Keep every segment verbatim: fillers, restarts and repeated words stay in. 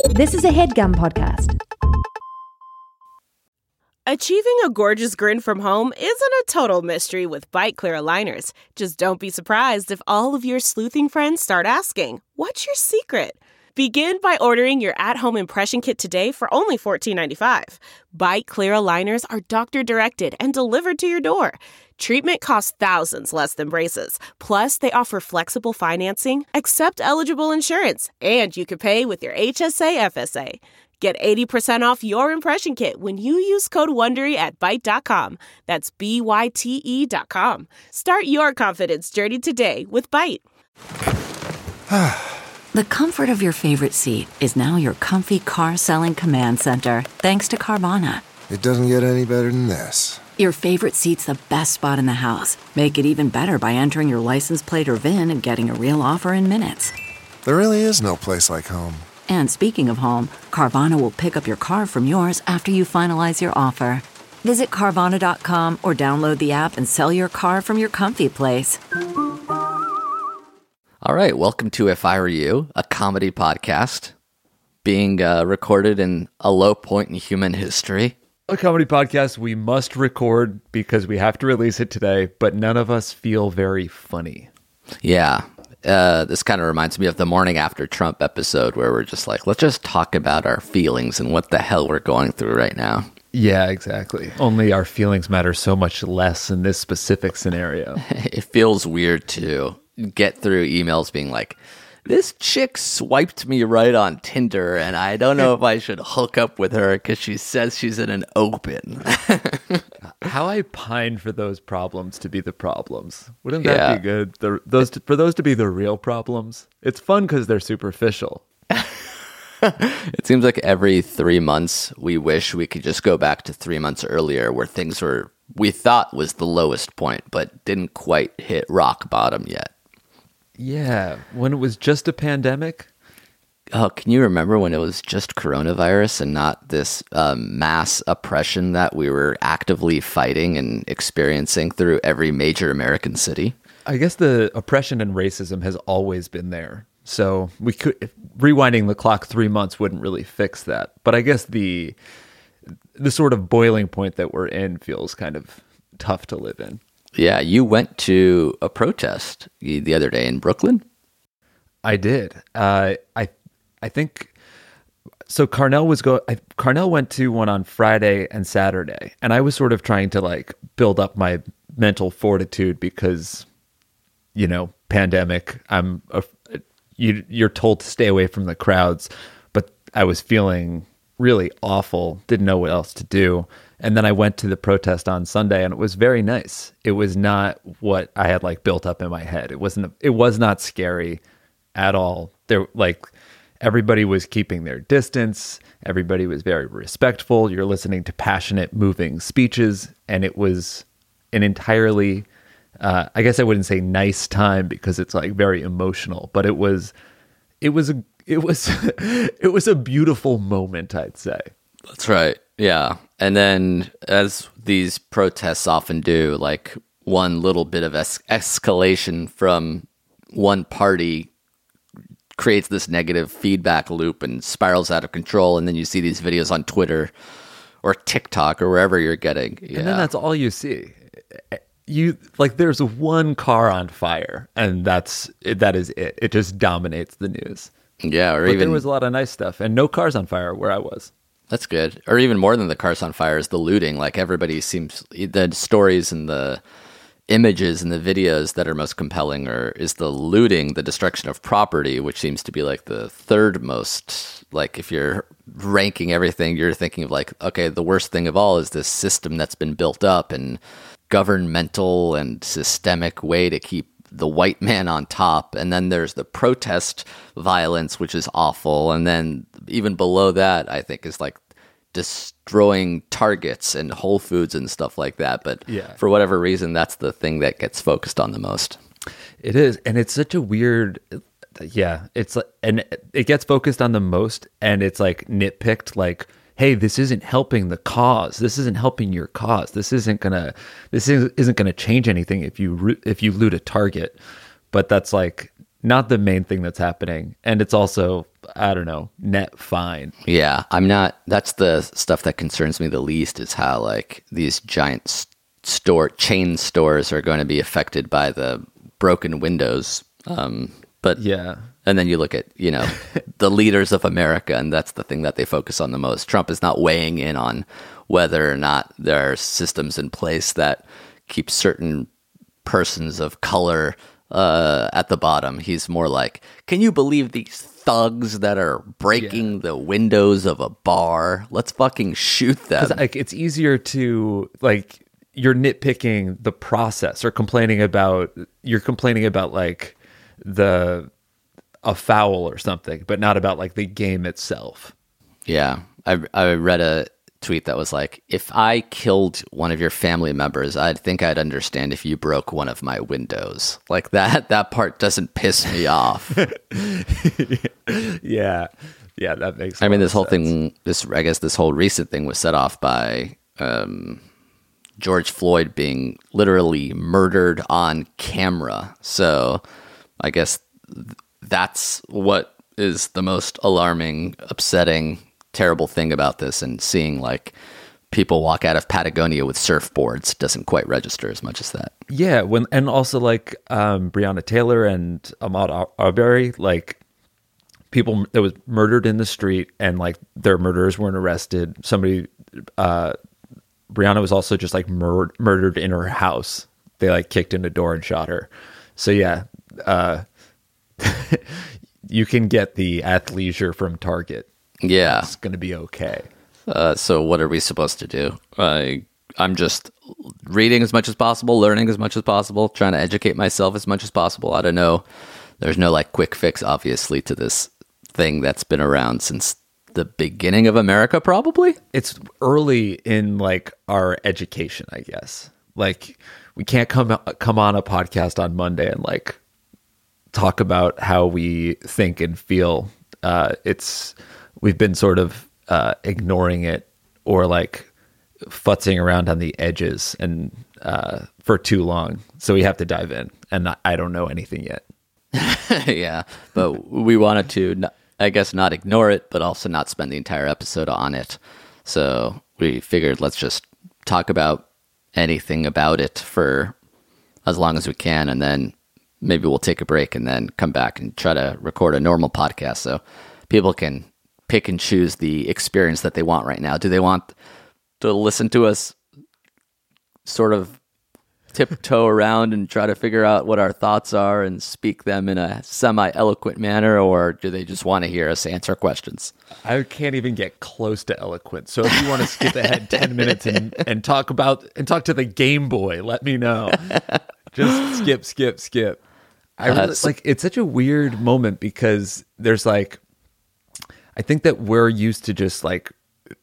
This is a HeadGum podcast. Achieving a gorgeous grin from home isn't a total mystery with Byte Clear aligners. Just don't be surprised if all of your sleuthing friends start asking, "What's your secret?" Begin by ordering your at-home impression kit today for only fourteen ninety-five. Byte Clear aligners are doctor-directed and delivered to your door. Treatment costs thousands less than braces. Plus, they offer flexible financing, accept eligible insurance, and you can pay with your H S A F S A. Get eighty percent off your impression kit when you use code WONDERY at byte dot com. That's B Y T E dot com. Start your confidence journey today with Byte. The comfort of your favorite seat is now your comfy car selling command center, thanks to Carvana. It doesn't get any better than this. Your favorite seat's the best spot in the house. Make it even better by entering your license plate or V I N and getting a real offer in minutes. There really is no place like home. And speaking of home, Carvana will pick up your car from yours after you finalize your offer. Visit Carvana dot com or download the app and sell your car from your comfy place. All right, welcome to If I Were You, a comedy podcast being uh, recorded in a low point in human history. A comedy podcast we must record because we have to release it today, but none of us feel very funny. Yeah, uh, this kind of reminds me of the Morning After Trump episode where we're just like, let's just talk about our feelings and what the hell we're going through right now. Yeah, exactly. Only our feelings matter so much less in this specific scenario. It feels weird to get through emails being like, this chick swiped me right on Tinder and I don't know if I should hook up with her because she says she's in an open. How I pine for those problems to be the problems. Wouldn't that Yeah. be good? The, those for those to be the real problems. It's fun because they're superficial. It seems like every three months we wish we could just go back to three months earlier where things were, we thought was the lowest point, but didn't quite hit rock bottom yet. Yeah, when it was just a pandemic. Oh, can you remember when it was just coronavirus and not this um, mass oppression that we were actively fighting and experiencing through every major American city? I guess the oppression and racism has always been there. So we could if rewinding the clock three months wouldn't really fix that. But I guess the the sort of boiling point that we're in feels kind of tough to live in. Yeah, you went to a protest the other day in Brooklyn? I did. Uh, I I think so. Carnell was go. I, Carnell went to one on Friday and Saturday, and I was sort of trying to like build up my mental fortitude because, you know, pandemic. I'm a, you. You're told to stay away from the crowds, but I was feeling really awful. Didn't know what else to do. And then I went to the protest on Sunday and it was very nice. It was not what I had like built up in my head. It wasn't, it was not scary at all. There, like everybody was keeping their distance. Everybody was very respectful. You're listening to passionate, moving speeches. And it was an entirely, uh, I guess I wouldn't say nice time because it's like very emotional, but it was, it was, a, it was, it was a beautiful moment, I'd say. That's right. Yeah. And then, as these protests often do, like one little bit of es- escalation from one party creates this negative feedback loop and spirals out of control. And then you see these videos on Twitter or TikTok or wherever you're getting. Yeah. And then that's all you see. You like, there's one car on fire, and that's that is it. It just dominates the news. Yeah. Or but even there was a lot of nice stuff, and no cars on fire where I was. That's good. Or even more than the cars on fire is the looting. Like everybody seems, the stories and the images and the videos that are most compelling are is the looting, the destruction of property, which seems to be like the third most, like if you're ranking everything, you're thinking of like, okay, the worst thing of all is this system that's been built up and governmental and systemic way to keep the white man on top. And then there's the protest violence, which is awful. And then even below that, I think, is like destroying Targets and Whole Foods and stuff like that. But yeah. for whatever reason, that's the thing that gets focused on the most. It is. And it's such a weird, yeah, it's like, and it gets focused on the most, and it's like nitpicked, like, hey, this isn't helping the cause. This isn't helping your cause. This isn't gonna. This isn't gonna change anything if you if you loot a Target. But that's like not the main thing that's happening. And it's also, I don't know, net fine. Yeah, I'm not, that's the stuff that concerns me the least, is how like these giant s- store chain stores are going to be affected by the broken windows. Um, but Yeah. And then you look at, you know, the leaders of America, and that's the thing that they focus on the most. Trump is not weighing in on whether or not there are systems in place that keep certain persons of color uh, at the bottom. He's more like, can you believe these thugs that are breaking yeah. the windows of a bar? Let's fucking shoot them. 'Cause, like, it's easier to, like, you're nitpicking the process or complaining about, you're complaining about, like, the... a foul or something, but not about like the game itself. Yeah. I I read a tweet that was like, if I killed one of your family members, I'd think I'd understand if you broke one of my windows. Like that, that part doesn't piss me off. yeah. Yeah. That makes I mean, this whole sense. thing, this, I guess this whole recent thing was set off by um, George Floyd being literally murdered on camera. So I guess th- that's what is the most alarming, upsetting, terrible thing about this. And seeing like people walk out of Patagonia with surfboards doesn't quite register as much as that. Yeah. When, and also like um, Breonna Taylor and Ahmaud Arbery, like people that was murdered in the street and like their murderers weren't arrested. Somebody, uh, Breonna was also just like mur- murdered in her house. They like kicked in the door and shot her. So yeah, uh, you can get the athleisure from Target. Yeah. It's going to be okay. Uh, so what are we supposed to do? I, I'm just reading as much as possible, learning as much as possible, trying to educate myself as much as possible. I don't know. There's no like quick fix, obviously, to this thing that's been around since the beginning of America, probably. It's early in like our education, I guess. Like we can't come come on a podcast on Monday and like talk about how we think and feel. Uh, it's we've been sort of uh, ignoring it or like futzing around on the edges and uh, for too long. So we have to dive in, and I, I don't know anything yet. Yeah, but we wanted to, n- I guess, not ignore it, but also not spend the entire episode on it. So we figured let's just talk about anything about it for as long as we can, and then maybe we'll take a break and then come back and try to record a normal podcast so people can pick and choose the experience that they want right now. Do they want to listen to us sort of tiptoe around and try to figure out what our thoughts are and speak them in a semi-eloquent manner, or do they just want to hear us answer questions? I can't even get close to eloquent. So if you want to skip ahead ten minutes and, and talk about and talk to the Game Boy, let me know. Just skip, skip, skip. I really, Uh, so- like it's such a weird moment because there's like I think that we're used to just like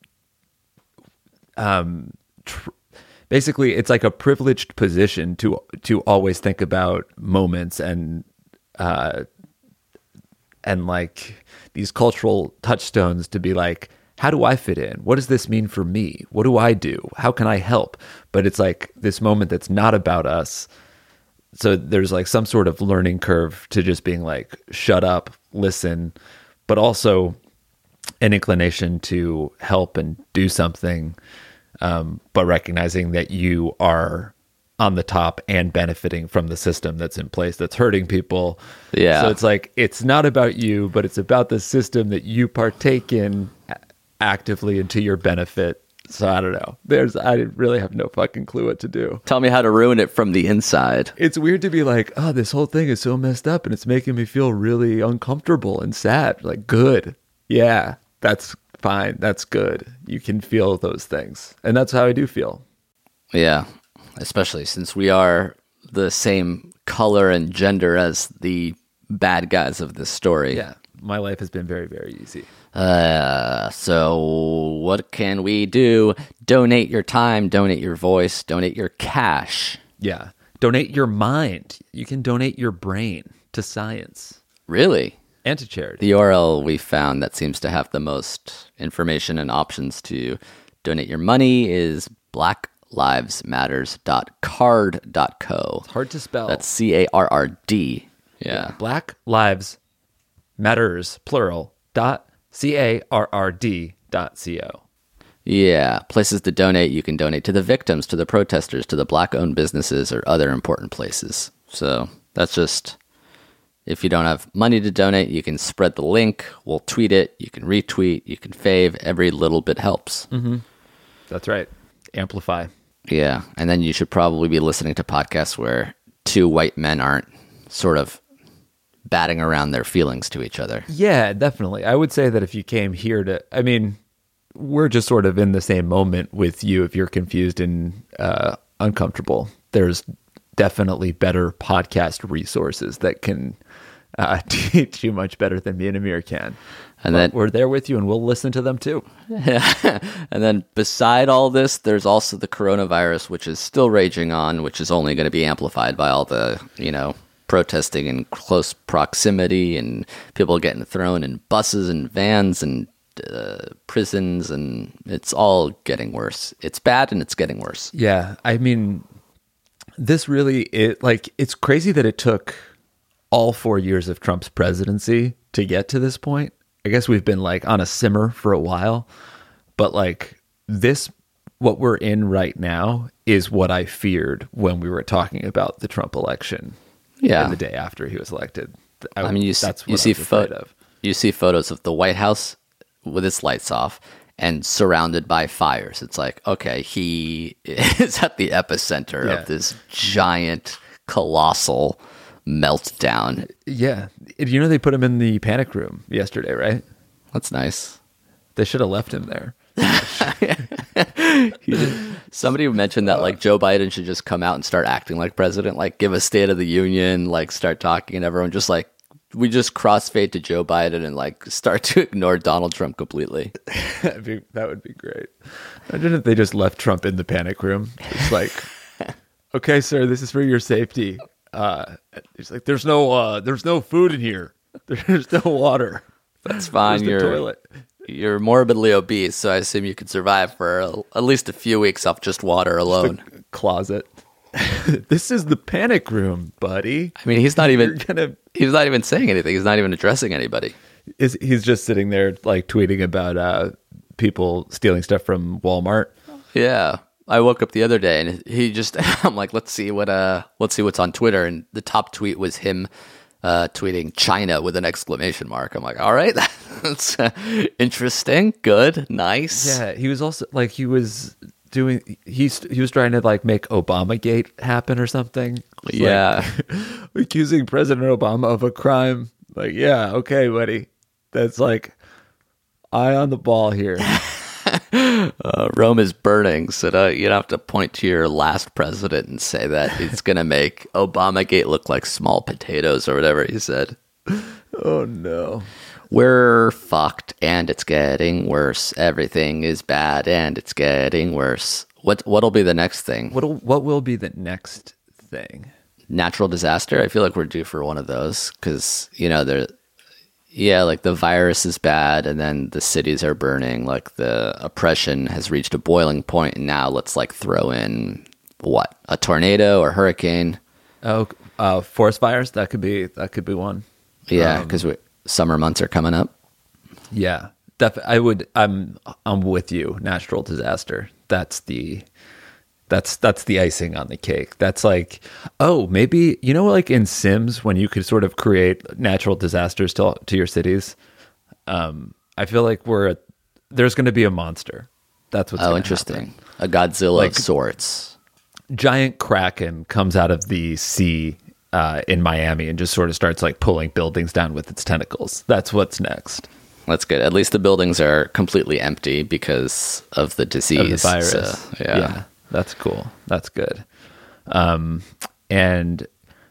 um tr- basically it's like a privileged position to to always think about moments and uh and like these cultural touchstones to be like, how do I fit in? What does this mean for me? What do I do? How can I help? But it's like this moment that's not about us. So there's like some sort of learning curve to just being like, shut up, listen, but also an inclination to help and do something, um, but recognizing that you are on the top and benefiting from the system that's in place that's hurting people. Yeah. So it's like, it's not about you, but it's about the system that you partake in actively and to your benefit. So I don't know. There's, I really have no fucking clue what to do. Tell me how to ruin it from the inside. It's weird to be like, oh, this whole thing is so messed up and it's making me feel really uncomfortable and sad. Like, good. Yeah, that's fine. That's good. You can feel those things. And that's how I do feel. Yeah, especially since we are the same color and gender as the bad guys of this story. Yeah, my life has been very, very easy. Uh, so what can we do? Donate your time, donate your voice, donate your cash. Yeah. Donate your mind. You can donate your brain to science Really? and to charity. The U R L we found that seems to have the most information and options to donate your money is black lives matters dot card dot co. Hard to spell. That's C A R R D. Yeah. Black Lives Matters, plural, dot C A R R D dot C O. Yeah. Places to donate. You can donate to the victims, to the protesters, to the black-owned businesses, or other important places. So that's just, if you don't have money to donate, you can spread the link. We'll tweet it. You can retweet. You can fave. Every little bit helps. Mm-hmm. That's right. Amplify. Yeah. And then you should probably be listening to podcasts where two white men aren't sort of batting around their feelings to each other. Yeah, definitely. I would say that if you came here to, I mean, we're just sort of in the same moment with you. If you're confused and uh, uncomfortable, there's definitely better podcast resources that can uh, teach you much better than me and Amir can. And but then we're there with you, and we'll listen to them too. Yeah. And then beside all this, there's also the coronavirus, which is still raging on, which is only going to be amplified by all the, you know, protesting in close proximity and people getting thrown in buses and vans and uh, prisons, and it's all getting worse. It's bad and it's getting worse. Yeah, I mean, this really, it like it's crazy that it took all four years of Trump's presidency to get to this point. I guess we've been like on a simmer for a while, but like this, what we're in right now is what I feared when we were talking about the Trump election. Yeah, and the day after he was elected. I, I mean, you, that's what you I see was afraid fo- of. You see photos of the White House with its lights off and surrounded by fires. It's like, okay, he is at the epicenter Yeah. of this giant, colossal meltdown. Yeah, you know they put him in the panic room yesterday, right? That's nice. They should have left him there. Somebody mentioned that like Joe Biden should just come out and start acting like president, like give a State of the Union, like start talking, and everyone just like we just crossfade to Joe Biden and like start to ignore Donald Trump completely. That'd be, that would be great. Imagine if they just left Trump in the panic room. It's like, okay, sir, this is for your safety. Uh, he's like, there's no, uh, there's no food in here. There's no water. That's fine. Where's the You're toilet? You're morbidly obese, so I assume you could survive for a, at least a few weeks off just water alone. Just a closet. This is the panic room, buddy. I mean, he's not even gonna. He's not even saying anything. He's not even addressing anybody. Is he's just sitting there like tweeting about uh, people stealing stuff from Walmart. Yeah. I woke up the other day and he just, I'm like, let's see what, uh, let's see what's on Twitter. And the top tweet was him, uh, tweeting China with an exclamation mark. I'm like, all right, that's uh, interesting. Good. Nice. Yeah. He was also like, he was doing, he's, he was trying to like make Obamagate happen or something. It's Yeah. Like, accusing President Obama of a crime. Like, yeah, okay, buddy. That's like eye on the ball here. Uh, Rome is burning, so uh, you don't have to point to your last president and say that it's going to make Obamagate look like small potatoes or whatever he said. Oh, no. We're fucked and it's getting worse. Everything is bad and it's getting worse. What, what'll be the next thing? What what will be the next thing? Natural disaster? I feel like we're due for one of those because, you know, there. Yeah, like the virus is bad and then the cities are burning. Like the oppression has reached a boiling point, and now let's like throw in what? A tornado or hurricane? Oh, uh, forest fires? That could be that could be one. Yeah, Um, because summer months are coming up. Yeah, def- I would. I'm I'm with you. Natural disaster. That's the that's that's the icing on the cake. That's like, oh, maybe you know, like in Sims when you could sort of create natural disasters to to your cities. Um, I feel like we're a, there's going to be a monster. That's what's Oh, gonna interesting. happen. A Godzilla Like- of sorts. Giant kraken comes out of the sea uh, in Miami and just sort of starts like pulling buildings down with its tentacles. That's what's next. That's good. At least the buildings are completely empty because of the disease. Of the virus. So, yeah. That's cool. That's good. Um, and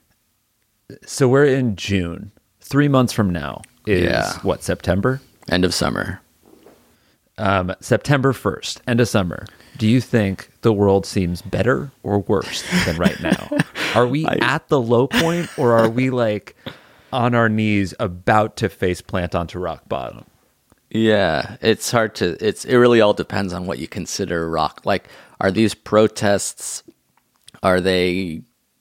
so we're in June. Three months from now is Yeah. what, September? End of summer. Um, September first, end of summer. Do you think the world seems better or worse than right now? Are we at the low point, or are we like on our knees about to face plant onto rock bottom? Yeah, it's hard to, it's, it really all depends on what you consider rock. Like, are these protests, are they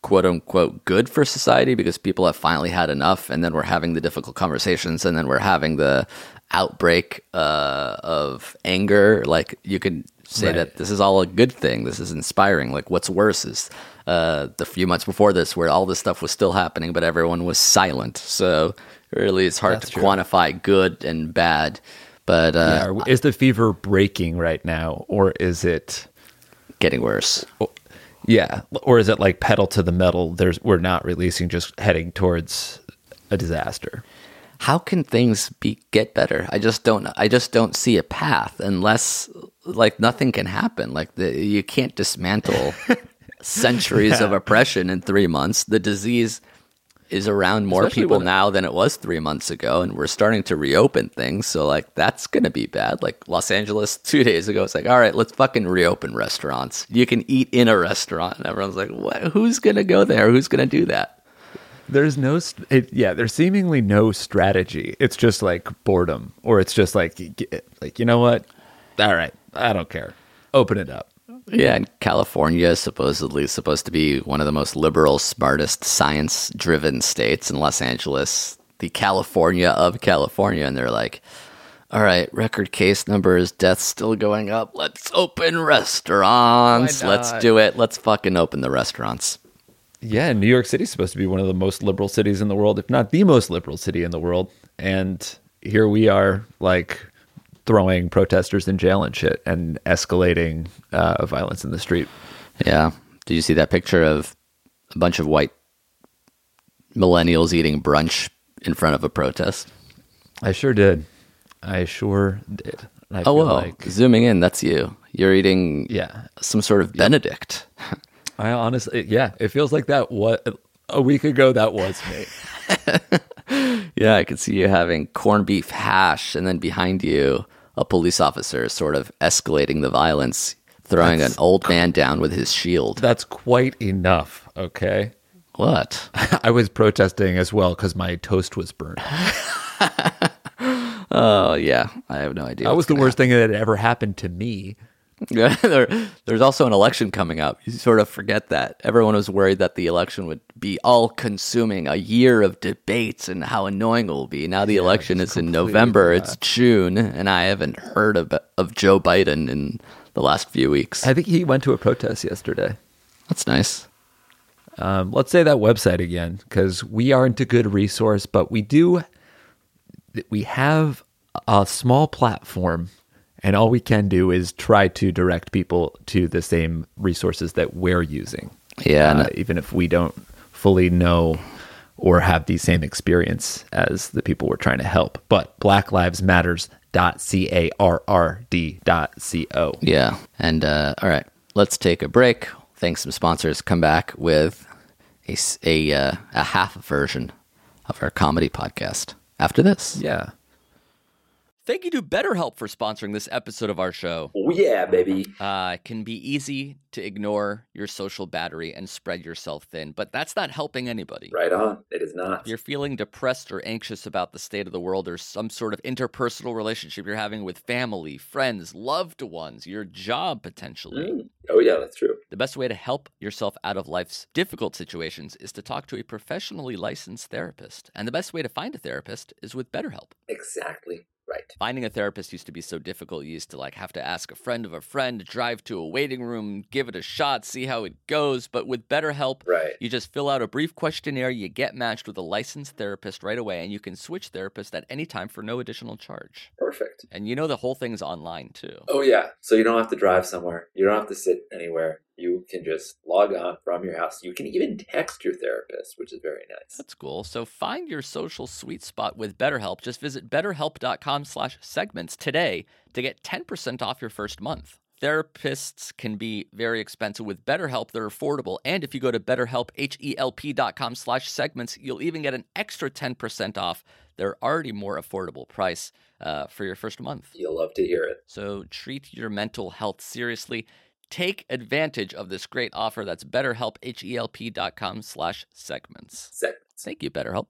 quote unquote good for society because people have finally had enough, and then we're having the difficult conversations, and then we're having the outbreak uh, of anger. Like, you could say Right. that this is all a good thing. This is inspiring. Like, what's worse is uh, the few months before this where all this stuff was still happening, but everyone was silent. So really, it's hard That's to true. quantify good and bad. But uh, Yeah, or is the fever breaking right now, or is it? getting worse. Yeah, or is it like pedal to the metal? There's we're not releasing, just heading towards a disaster. How can things be get better? I just don't. I just don't see a path unless, like, nothing can happen. Like, the, you can't dismantle centuries of oppression in three months. The disease is around more Especially people when- now than it was three months ago, and we're starting to reopen things. So, like, that's gonna be bad. Like, Los Angeles two days ago, it's like, all right, let's fucking reopen restaurants. You can eat in a restaurant, and everyone's like, what? Who's gonna go there? Who's gonna do that? There's no, st- it, yeah, there's seemingly no strategy. It's just like boredom, or it's just like, y- y- like you know what? All right, I don't care. Open it up. Yeah, and California is supposedly supposed to be one of the most liberal, smartest, science-driven states, in Los Angeles, the California of California, and they're like, all right, record case numbers, deaths still going up. Let's open restaurants. Why Let's not? do it. Let's fucking open the restaurants. Yeah, New York City's supposed to be one of the most liberal cities in the world, if not the most liberal city in the world. And here we are, like, throwing protesters in jail and shit, and escalating uh, violence in the street. Yeah. Did you see that picture of a bunch of white millennials eating brunch in front of a protest? I sure did. I sure did. I Oh, feel well, like, zooming in, that's you. You're eating yeah. some sort of Benedict. I honestly, yeah, it feels like that. What a week ago that was me. Yeah, I could see you having corned beef hash, and then behind you, a police officer sort of escalating the violence, throwing That's an old man down with his shield. That's quite enough. Okay, What? I was protesting as well because my toast was burnt. Oh, yeah. I have no idea. That was what's the gonna worst thing that had ever happened to me. Yeah, there, there's also an election coming up. You sort of forget that. Everyone was worried that the election would be all-consuming, a year of debates and how annoying it will be. Now the election is in November. It's June, and I haven't heard of, of Joe Biden in the last few weeks. I think he went to a protest yesterday. That's nice. Um, let's say that website again, because we aren't a good resource, but we do. We have a small platform, and all we can do is try to direct people to the same resources that we're using. Yeah, uh, and- even if we don't fully know or have the same experience as the people we're trying to help. But black lives matters dot carrd dot co. Yeah. And uh, all right, let's take a break. Thanks some sponsors. Come back with a, s- a, uh, a half version of our comedy podcast after this. Yeah. Thank you to BetterHelp for sponsoring this episode of our show. Oh, yeah, baby. Uh, it can be easy to ignore your social battery and spread yourself thin, but that's not helping anybody. Right on. It is not. If you're feeling depressed or anxious about the state of the world or some sort of interpersonal relationship you're having with family, friends, loved ones, your job potentially, Mm. Oh, yeah, that's true. the best way to help yourself out of life's difficult situations is to talk to a professionally licensed therapist. And the best way to find a therapist is with BetterHelp. Exactly right. Finding a therapist used to be so difficult. You used to like have to ask a friend of a friend, drive to a waiting room, give it a shot, see how it goes. But with BetterHelp, Right. you just fill out a brief questionnaire, you get matched with a licensed therapist right away, and you can switch therapists at any time for no additional charge. Perfect. And you know the whole thing's online too. Oh, yeah. So you don't have to drive somewhere. You don't have to sit anywhere. You can just log on from your house. You can even text your therapist, which is very nice. That's cool. So find your social sweet spot with BetterHelp. Just visit betterhelp.com slash segments today to get ten percent off your first month. Therapists can be very expensive. With BetterHelp, they're affordable. And if you go to betterhelp, H-E-L-P dot com slash segments, you'll even get an extra ten percent off their already more affordable price uh, for your first month. You'll love to hear it. So treat your mental health seriously. Take advantage of this great offer. That's betterhelp, H-E-L-P dot com slash segments. Segments. Thank you, BetterHelp.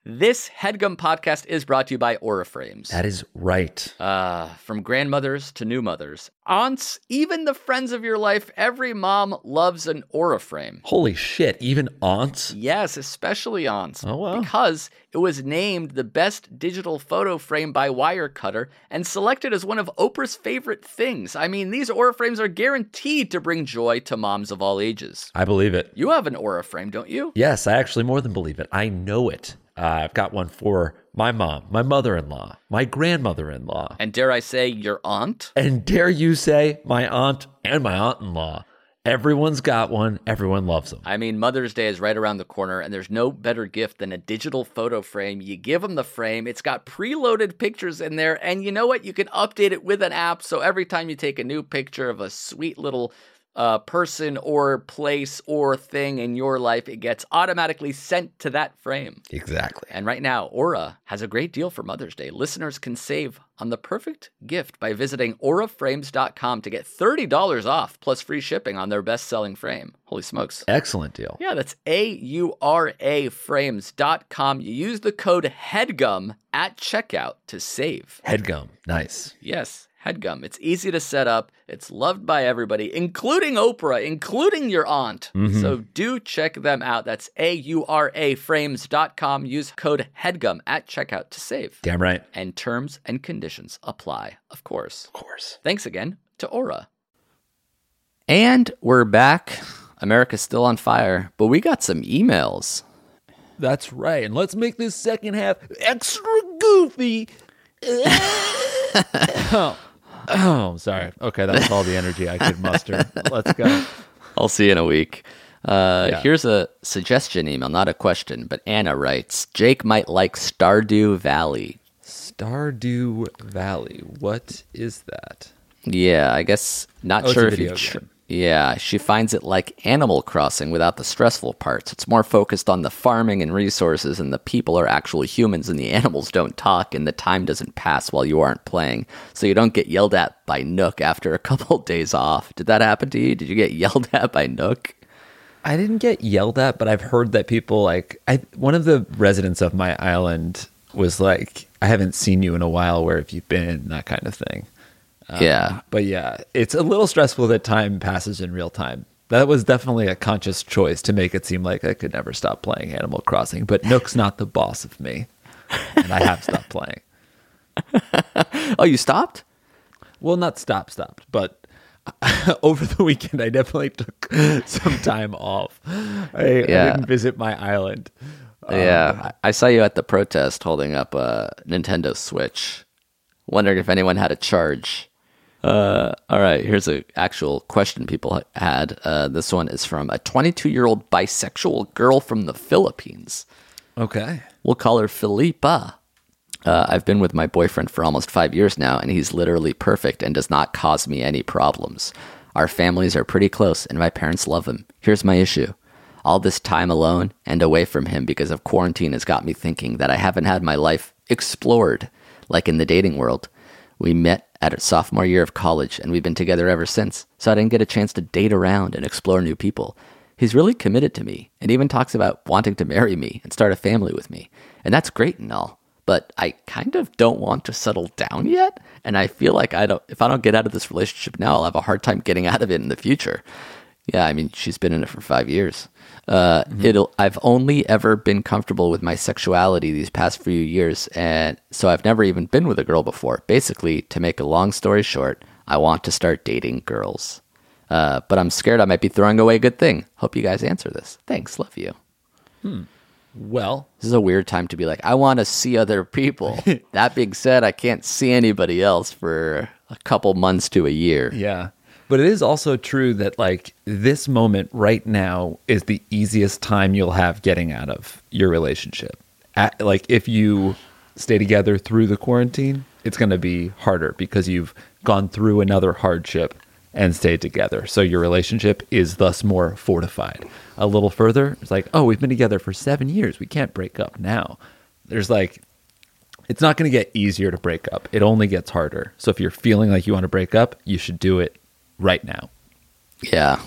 This HeadGum podcast is brought to you by Aura Frames. That is right. Uh, from grandmothers to new mothers, aunts, even the friends of your life, every mom loves an Aura Frame. Holy shit, even aunts? Yes, especially aunts. Oh, wow. Because it was named the best digital photo frame by Wirecutter and selected as one of Oprah's favorite things. I mean, these Aura Frames are guaranteed to bring joy to moms of all ages. I believe it. You have an Aura Frame, don't you? Yes, I actually more than believe it. I know it. Uh, I've got one for my mom, my mother-in-law, my grandmother-in-law. And dare I say, your aunt? And dare you say, my aunt and my aunt-in-law. Everyone's got one. Everyone loves them. I mean, Mother's Day is right around the corner, and there's no better gift than a digital photo frame. You give them the frame. It's got preloaded pictures in there, and you know what? You can update it with an app, so every time you take a new picture of a sweet little uh, person or place or thing in your life, it gets automatically sent to that frame. Exactly. And right now, Aura has a great deal for Mother's Day. Listeners can save on the perfect gift by visiting aura frames dot com to get thirty dollars off plus free shipping on their best-selling frame. Holy smokes. Excellent deal. Yeah, that's A U R A frames dot com. You use the code HEADGUM at checkout to save. HeadGum. Nice. Yes, HeadGum. It's easy to set up. It's loved by everybody, including Oprah, including your aunt. Mm-hmm. So do check them out. That's A U R A frames dot com. Use code HEADGUM at checkout to save. Damn right. And terms and conditions apply, of course. Of course. Thanks again to Aura. And we're back. America's still on fire, but we got some emails. That's right. And let's make this second half extra goofy. oh. oh, I'm sorry. Okay, that was all the energy I could muster. Let's go. I'll see you in a week. Uh, Yeah. Here's a suggestion email, not a question, but Anna writes, Jake might like Stardew Valley. Stardew Valley. What is that? Yeah, I guess not Oh, it's sure a if video you've tr- game. Yeah, she finds it like Animal Crossing without the stressful parts. It's more focused on the farming and resources, and the people are actual humans, and the animals don't talk, and the time doesn't pass while you aren't playing. So you don't get yelled at by Nook after a couple days off. Did that happen to you? Did you get yelled at by Nook? I didn't get yelled at, but I've heard that people like I one of the residents of my island was like, I haven't seen you in a while, where have you been? That kind of thing. Um, Yeah. But yeah, it's a little stressful that time passes in real time. That was definitely a conscious choice to make it seem like I could never stop playing Animal Crossing, but Nook's not the boss of me, and I have stopped playing. Oh, you stopped? Well, not stop, stopped, but over the weekend, I definitely took some time off. I, Yeah. I didn't visit my island. Yeah, I I saw you at the protest holding up a Nintendo Switch. Wondering if anyone had a charge. Uh, all right, here's an actual question people had. Uh, this one is from a twenty-two-year-old bisexual girl from the Philippines. Okay. We'll call her Felipa. Uh, I've been with my boyfriend for almost five years now, and he's literally perfect and does not cause me any problems. Our families are pretty close, and my parents love him. Here's my issue. All this time alone and away from him because of quarantine has got me thinking that I haven't had my life explored, like in the dating world. We met at our sophomore year of college, and we've been together ever since, so I didn't get a chance to date around and explore new people. He's really committed to me, and even talks about wanting to marry me and start a family with me, and that's great and all. But I kind of don't want to settle down yet, and I feel like I don't. If I don't get out of this relationship now, I'll have a hard time getting out of it in the future. Yeah, I mean, she's been in it for five years. Uh, mm-hmm. It'll. I've only ever been comfortable with my sexuality these past few years, and so I've never even been with a girl before. Basically, to make a long story short, I want to start dating girls, uh, but I'm scared I might be throwing away a good thing. Hope you guys answer this. Thanks, love you. Hmm. Well, this is a weird time to be like, I want to see other people. That being said, I can't see anybody else for a couple months to a year. Yeah. But it is also true that like this moment right now is the easiest time you'll have getting out of your relationship. At, like if you stay together through the quarantine, it's going to be harder because you've gone through another hardship and stayed together. So your relationship is thus more fortified. A little further, it's like, oh, we've been together for seven years. We can't break up now. There's like, it's not going to get easier to break up. It only gets harder. So if you're feeling like you want to break up, you should do it right now. Yeah.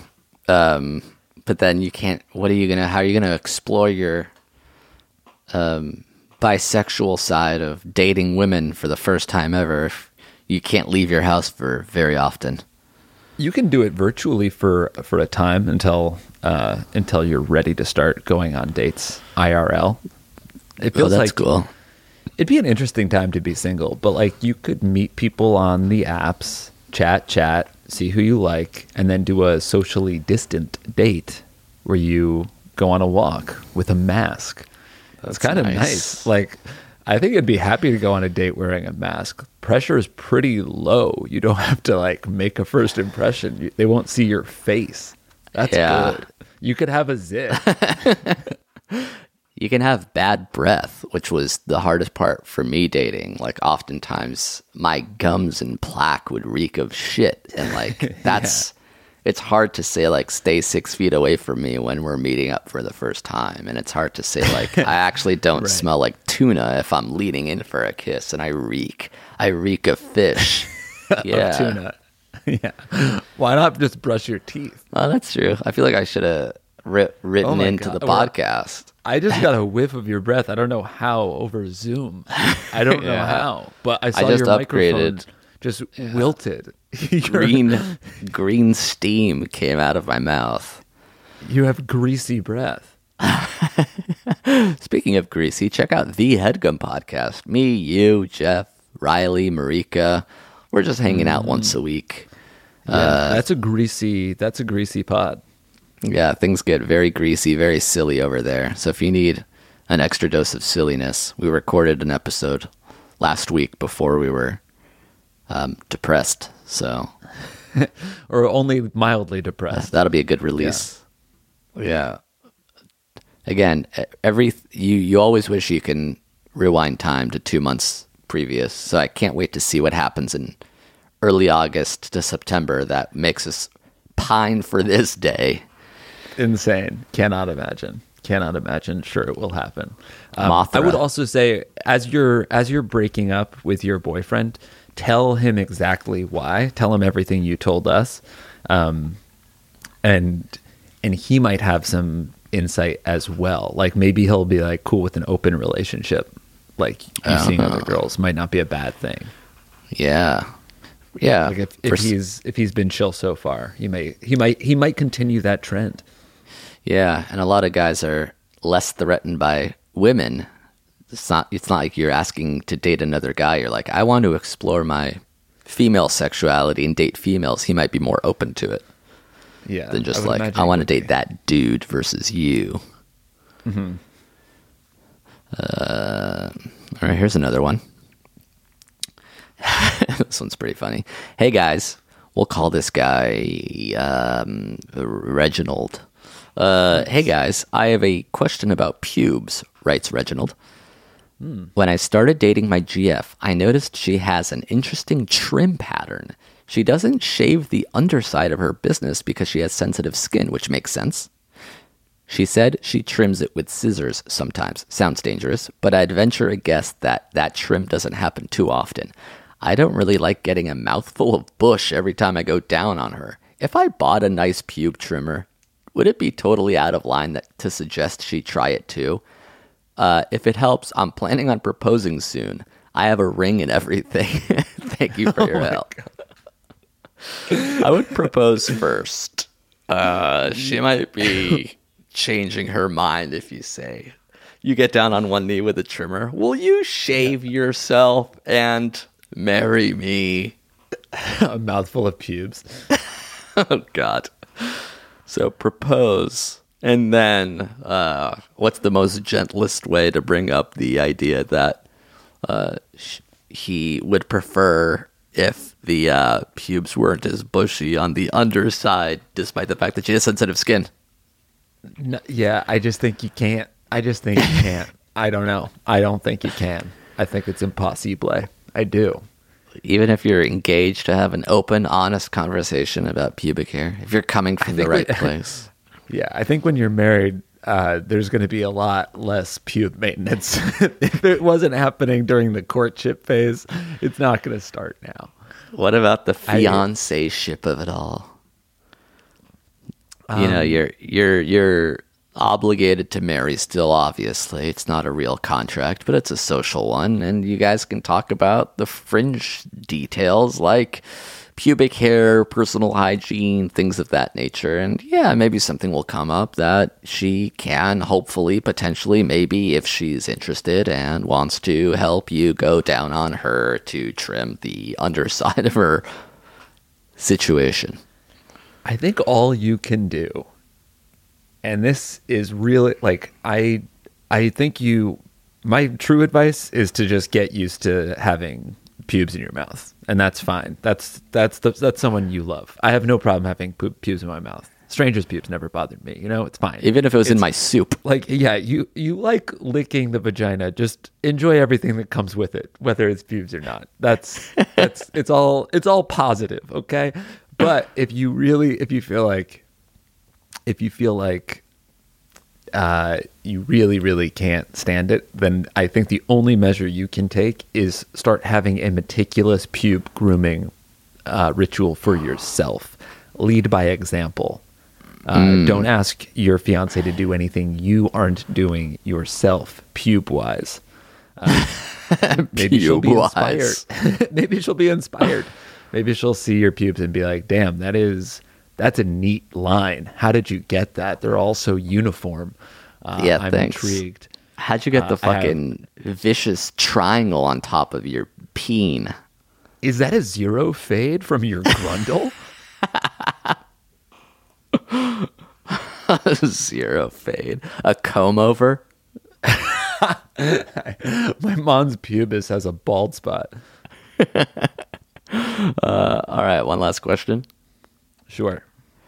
Um, but then you can't, what are you going to, how are you going to explore your um, bisexual side of dating women for the first time ever if you can't leave your house for very often. You can do it virtually for for a time until uh, until you're ready to start going on dates I R L. It feels oh, that's like cool. It'd be an interesting time to be single, but like you could meet people on the apps, chat, chat, see who you like, and then do a socially distant date where you go on a walk with a mask. That's kind of nice. nice. Like, I think I'd be happy to go on a date wearing a mask. Pressure is pretty low. You don't have to like make a first impression. You, they won't see your face. That's Yeah. good. You could have a zip. You can have bad breath, which was the hardest part for me dating. Like, oftentimes my gums and plaque would reek of shit. And like, that's, it's hard to say like, stay six feet away from me when we're meeting up for the first time. And it's hard to say like, I actually don't Right. smell like tuna if I'm leaning in for a kiss and I reek. I reek of fish. Yeah. Of tuna. Yeah. Why not just brush your teeth? Oh, that's true. I feel like I should have ri- written Oh my into God. the Well, podcast. I just got a whiff of your breath. I don't know how over Zoom. I don't know Yeah. how, but I saw just your microphone upgraded. just wilted. You're- Green, green steam came out of my mouth. You have greasy breath. Speaking of greasy, check out the Headgum podcast. Me, you, Jeff, Riley, Marika. We're just hanging out once a week. Yeah, Uh, that's a greasy. That's a greasy pod. Yeah, things get very greasy, very silly over there. So if you need an extra dose of silliness, we recorded an episode last week before we were um, depressed. So Or only mildly depressed. that'll be a good release. Yeah. Again, e- every you you always wish you can rewind time to two months previous. So I can't wait to see what happens in early August to September that makes us pine for this day. Insane. Cannot imagine. Cannot imagine. Sure, it will happen. Um, Mothra. I would also say, as you're as you're breaking up with your boyfriend, tell him exactly why. Tell him everything you told us, um, and and he might have some insight as well. Like maybe he'll be like cool with an open relationship. Like you seeing other girls might not be a bad thing. Yeah. Yeah. Like if, For if s- he's if he's been chill so far, he may he might he might continue that trend. Yeah, and a lot of guys are less threatened by women. It's not it's not like you're asking to date another guy. You're like, I want to explore my female sexuality and date females. He might be more open to it Yeah, than just would like, imagine I he want to would be. date that dude versus you. Mm-hmm. Uh, all right, here's another one. This one's pretty funny. Hey guys, we'll call this guy um, Reginald. Uh, hey guys, I have a question about pubes, writes Reginald. Hmm. When I started dating my G F, I noticed she has an interesting trim pattern. She doesn't shave the underside of her business because she has sensitive skin, which makes sense. She said she trims it with scissors sometimes. Sounds dangerous, but I'd venture a guess that that trim doesn't happen too often. I don't really like getting a mouthful of bush every time I go down on her. If I bought a nice pube trimmer, would it be totally out of line that, to suggest she try it too? Uh, if it helps, I'm planning on proposing soon. I have a ring and everything. Thank you for your help. I would propose first. Uh, she might be changing her mind if you say, you get down on one knee with a trimmer. Will you shave yourself and marry me? A mouthful of pubes. Oh, God. So propose. And then uh, what's the most gentlest way to bring up the idea that uh, sh- he would prefer if the uh, pubes weren't as bushy on the underside, despite the fact that she has sensitive skin? No, yeah, I just think you can't. I just think you can't. I don't know. I don't think you can. I think it's impossible. I do. Even if you're engaged to have an open, honest conversation about pubic hair, if you're coming from the think right we- place. Yeah, I think when you're married, uh, there's going to be a lot less pube maintenance. If it wasn't happening during the courtship phase, it's not going to start now. What about the I- fiancé ship of it all? you Um, know, you're you're you're obligated to marry still, obviously. It's not a real contract, but it's a social one. And you guys can talk about the fringe details like pubic hair, personal hygiene, things of that nature. And yeah, maybe something will come up that she can hopefully, potentially, maybe if she's interested and wants to help you go down on her to trim the underside of her situation. I think all you can do, and this is really like, I, I think you, my true advice is to just get used to having pubes in your mouth, and that's fine. That's that's the, that's someone you love. I have no problem having pu- pubes in my mouth. Strangers' pubes never bothered me. You know, it's fine. Even if it was it's, in my soup. Like, yeah, you you like licking the vagina. Just enjoy everything that comes with it, whether it's pubes or not. That's that's it's all it's all positive, okay? But if you really, if you feel like, if you feel like uh, you really, really can't stand it, then I think the only measure you can take is start having a meticulous pube grooming uh, ritual for yourself. Lead by example. Uh, mm. Don't ask your fiance to do anything you aren't doing yourself, pube-wise. Uh, maybe she'll be inspired. Maybe she'll be inspired. Maybe she'll see your pubes and be like, damn, that is, that's a neat line. How did you get that? They're all so uniform. Uh, yeah, I'm thanks. intrigued. How'd you get the uh, fucking have... vicious triangle on top of your peen? Is that a zero fade from your grundle? Zero fade. A comb over? My mom's pubis has a bald spot. Uh, all right, one last question. Sure.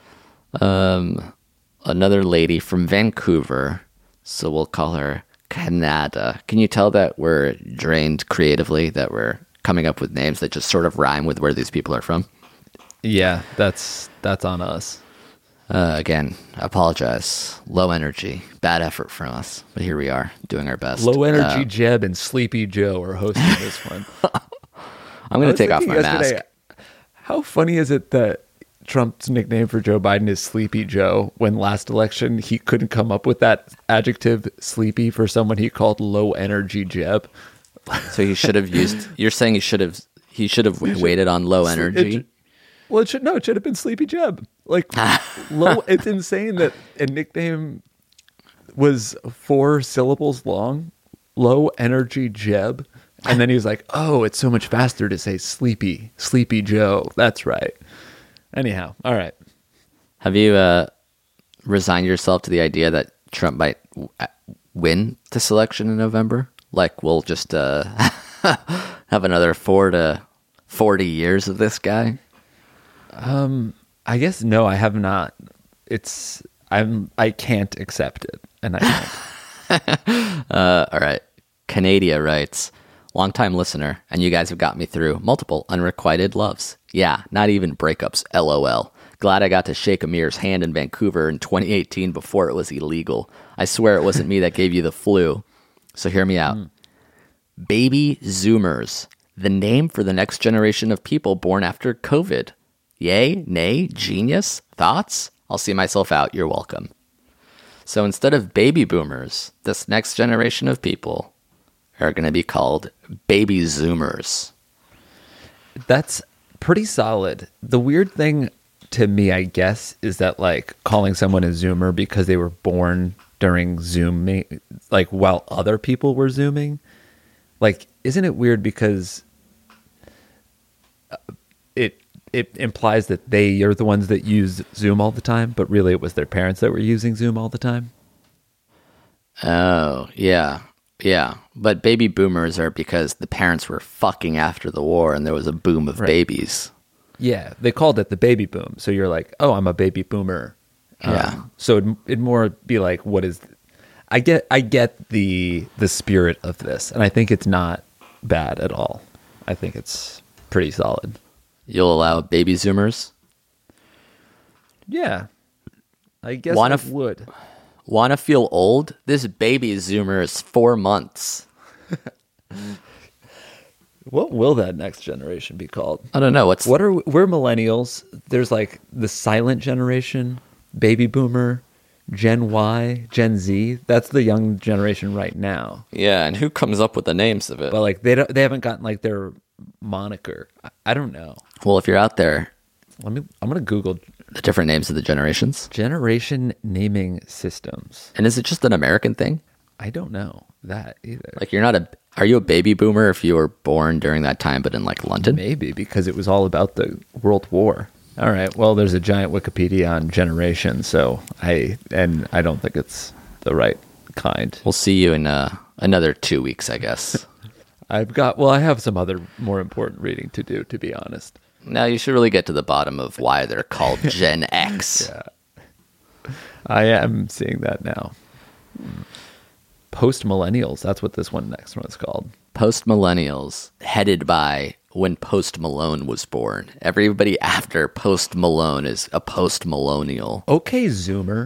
Um, another lady from Vancouver, so we'll call her Canada. Can you tell that we're drained creatively, that we're coming up with names that just sort of rhyme with where these people are from? Yeah, that's that's on us. Uh, again, apologize. Low energy, bad effort from us, but here we are doing our best. Low energy uh, Jeb and Sleepy Joe are hosting this one. I'm going to take off my mask. How funny is it that Trump's nickname for Joe Biden is Sleepy Joe, when last election he couldn't come up with that adjective sleepy for someone he called low energy Jeb? So he should have used, you're saying he should have, he should have waited on low energy? It, well, it should, no, it should have been Sleepy Jeb. Like, low, it's insane that a nickname was four syllables long, low energy Jeb. And then he was like, oh, it's so much faster to say Sleepy, Sleepy Joe. That's right. Anyhow, all right. Have you uh, resigned yourself to the idea that Trump might w- win this election in November? Like, we'll just uh, have another four to forty years of this guy? Um, I guess no, I have not. It's I'm I can't accept it, and I can't. uh, all right. Canada writes, longtime listener, and you guys have got me through multiple unrequited loves. Yeah, not even breakups, LOL. Glad I got to shake Amir's hand in Vancouver in twenty eighteen before it was illegal. I swear it wasn't me that gave you the flu. So hear me out. Mm. Baby Zoomers, the name for the next generation of people born after COVID. Yay, nay, genius, thoughts? I'll see myself out, you're welcome. So instead of baby boomers, this next generation of people are going to be called baby Zoomers. That's pretty solid. The weird thing to me, I guess, is that like calling someone a Zoomer because they were born during Zoom, like while other people were Zooming, like, isn't it weird because it it implies that they are the ones that use Zoom all the time, but really it was their parents that were using Zoom all the time? Oh, yeah. Yeah, but baby boomers are because the parents were fucking after the war and there was a boom of right. babies. Yeah, they called it the baby boom. So you're like, oh, I'm a baby boomer. Yeah. Um, so it'd, it'd more be like, what is... I get I get the the spirit of this, and I think it's not bad at all. I think it's pretty solid. You'll allow baby Zoomers? Yeah. I guess Wanna I f- would. Want to feel old? This baby Zoomer is four months. What will that next generation be called? I don't know. What's what are we're millennials? There's like the silent generation, baby boomer, Gen Y, Gen Z. That's the young generation right now. Yeah, and who comes up with the names of it? But like they don't, they haven't gotten like their moniker. I, I don't know. Well, if you're out there, Let me. I'm gonna Google the different names of the generations. generation naming systems. And is it just an American thing? I don't know that either. Like you're not a, are you a baby boomer if you were born during that time, but in like London? Maybe because it was all about the World War. All right. Well, there's a giant Wikipedia on generation, so I and I don't think it's the right kind. We'll see you in uh, another two weeks, I guess. I've got. Well, I have some other more important reading to do, to be honest. Now you should really get to the bottom of why they're called Gen X. Yeah. I am seeing that now. Post millennials. That's what this one next one is called. Post millennials, headed by when Post Malone was born. Everybody after Post Malone is a post millennial. Okay, Zoomer.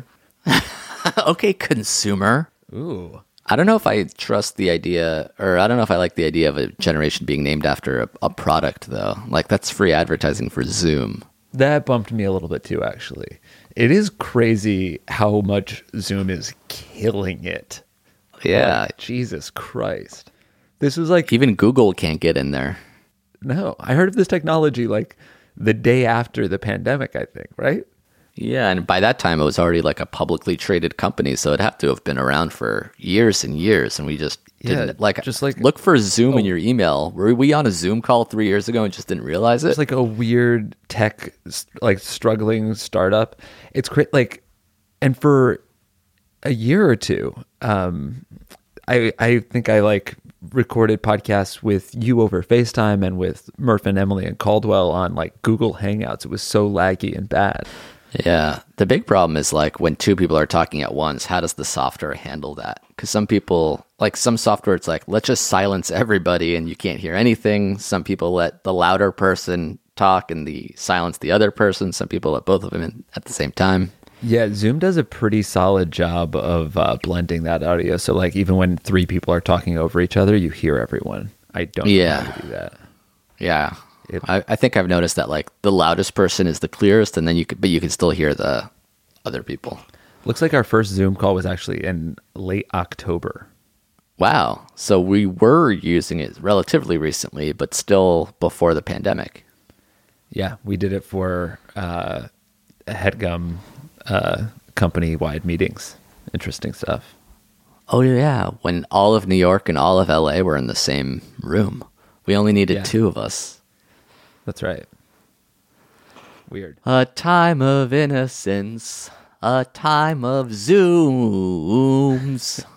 Okay, consumer. Ooh. I don't know if I trust the idea, or I don't know if I like the idea of a generation being named after a, a product, though. Like, that's free advertising for Zoom. That bumped me a little bit too, actually. It is crazy how much Zoom is killing it. Yeah. Like, Jesus Christ. This was like, Even Google can't get in there. no, I heard of this technology like the day after the pandemic, I think, right? Yeah, and by that time, it was already like a publicly traded company, so it'd have to have been around for years and years, and we just didn't, Yeah, like, just like- look for Zoom in Oh. your email. Were we on a Zoom call three years ago and just didn't realize it? It's like a weird tech, like struggling startup. It's great. Like, and for a year or two, um, I I think I like recorded podcasts with you over FaceTime and with Murph and Emily and Caldwell on like Google Hangouts. It was so laggy and bad. Yeah. The big problem is like when two people are talking at once, how does the software handle that? Because some people, like some software, it's like, let's just silence everybody and you can't hear anything. Some people let the louder person talk and the silence the other person. Some people let both of them in at the same time. Yeah, Zoom does a pretty solid job of uh, blending that audio. So like even when three people are talking over each other, you hear everyone. I don't Yeah. know how to do that. Yeah. It- I, I think I've noticed that like the loudest person is the clearest and then you could, but you can still hear the other people. Looks like our first Zoom call was actually in late October. Wow. So we were using it relatively recently, but still before the pandemic. Yeah, we did it for uh, HeadGum uh, company-wide meetings. Interesting stuff. Oh, yeah. When all of New York and all of L A were in the same room. We only needed Yeah. two of us. That's right. Weird. A time of innocence. A time of Zooms.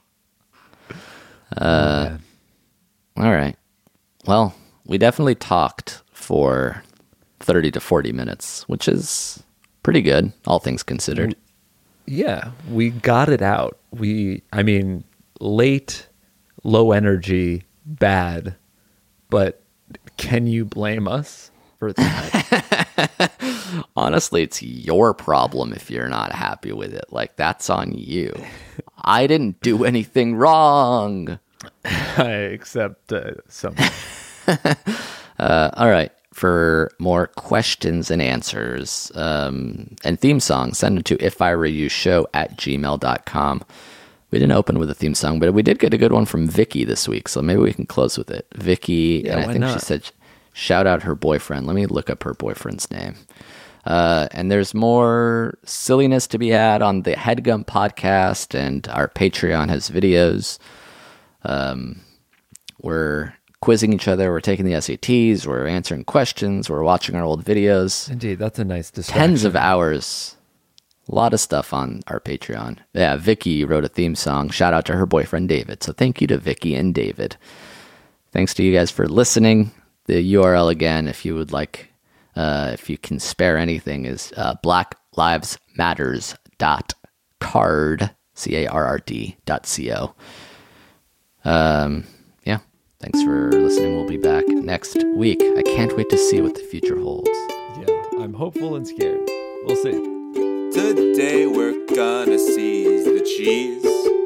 Uh, all right. Well, we definitely talked for thirty to forty minutes, which is pretty good, all things considered. Yeah, we got it out. We, I mean, late, low energy, bad, but can you blame us for that? Honestly, it's your problem if you're not happy with it. Like, that's on you. I didn't do anything wrong. Except uh, some. Uh, all right. For more questions and answers um, and theme songs, send them to if I were you show at gmail dot com. We didn't open with a theme song, but we did get a good one from Vicky this week, so maybe we can close with it. Vicky, Yeah, and I why think not? she said, shout out her boyfriend. Let me look up her boyfriend's name. Uh, and there's more silliness to be had on the HeadGum podcast, and our Patreon has videos. Um, we're quizzing each other. We're taking the S A Ts. We're answering questions. We're watching our old videos. Indeed, that's a nice distraction. Tens of hours. A lot of stuff on our Patreon. Yeah, Vicky wrote a theme song. Shout out to her boyfriend, David. So thank you to Vicky and David. Thanks to you guys for listening. The U R L again, if you would like, uh, if you can spare anything, is uh, black lives matters dot card, C A R R D dot C O. Um, yeah, thanks for listening. We'll be back next week. I can't wait to see what the future holds. Yeah, I'm hopeful and scared. We'll see. Today we're gonna seize the cheese.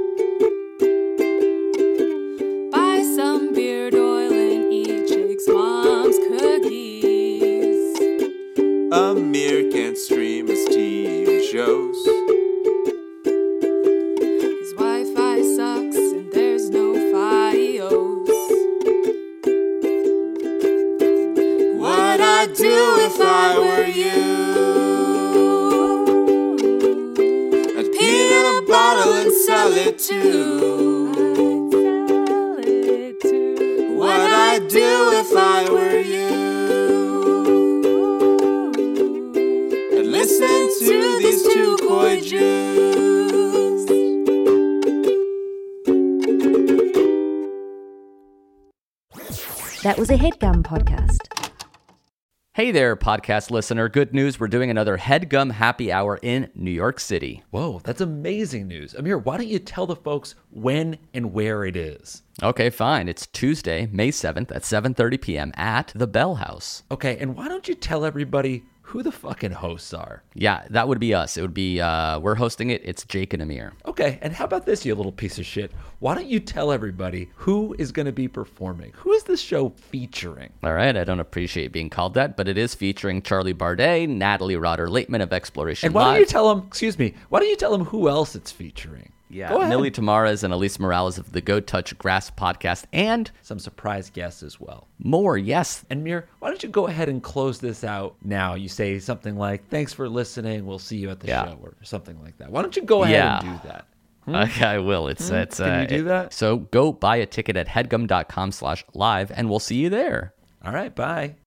Buy some beard oil and eat Jake's mom's cookies. Amir can't stream his T V shows. I'd do if I were you. I'd pee in a bottle and sell it too. What I'd do if I were you. I'd listen to these two coy Jews. That was a HeadGum podcast. Hey there, podcast listener. Good news. We're doing another HeadGum Happy Hour in New York City. Whoa, that's amazing news. Amir, why don't you tell the folks when and where it is? Okay, fine. It's Tuesday, May seventh at seven thirty p.m. at the Bell House. Okay, and why don't you tell everybody who the fucking hosts are? Yeah, that would be us. It would be, uh, we're hosting it. It's Jake and Amir. Okay, and how about this, you little piece of shit? Why don't you tell everybody who is going to be performing? Who is this show featuring? All right, I don't appreciate being called that, but it is featuring Charlie Bardet, Natalie Rotter-Laitman of Exploration And why Live. don't you tell them, excuse me, why don't you tell them who else it's featuring? Yeah, Go ahead. Millie Tamares and Elise Morales of the Go Touch Grass podcast, and Some surprise guests as well. more, yes. And Mir, why don't you go ahead and close this out now? You say something like, thanks for listening, we'll see you at the Yeah. show, or something like that. Why don't you go ahead Yeah. and do that? Okay, I will. It's, it's, Can uh, you do it- that? So go buy a ticket at headgum.com slash live, and we'll see you there. All right, bye.